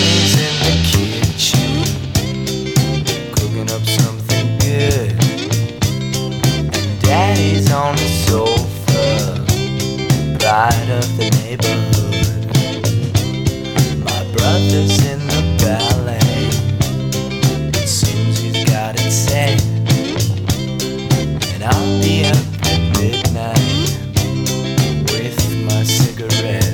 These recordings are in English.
Mommy's in the kitchen, cooking up something good, and Daddy's on the sofa, pride of the neighborhood. My brother's in the ballet, it seems he's got it set, and I'll be up at midnight with my cigarette.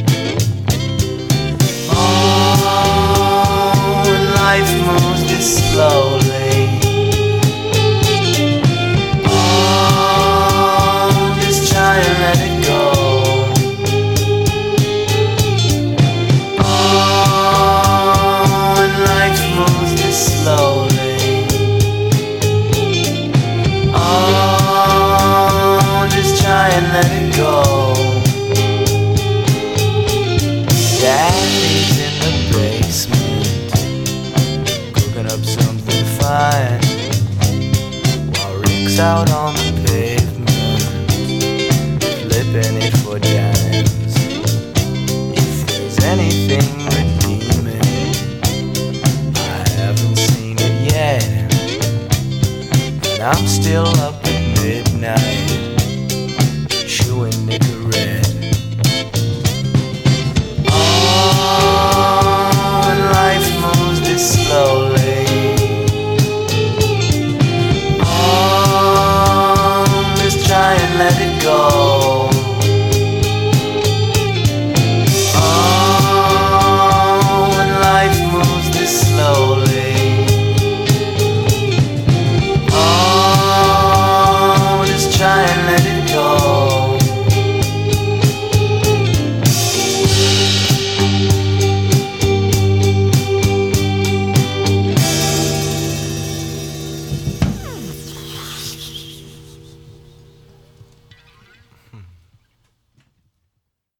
Life moves this slowly. Oh, just try and let it go. Oh, and life moves this slowly. Oh, just try and let it go. Daddy's in the basement, cooking up something fine, while Rick's out on the pavement, flipping it for dimes. If there's anything redeeming, I haven't seen it yet, and I'm still up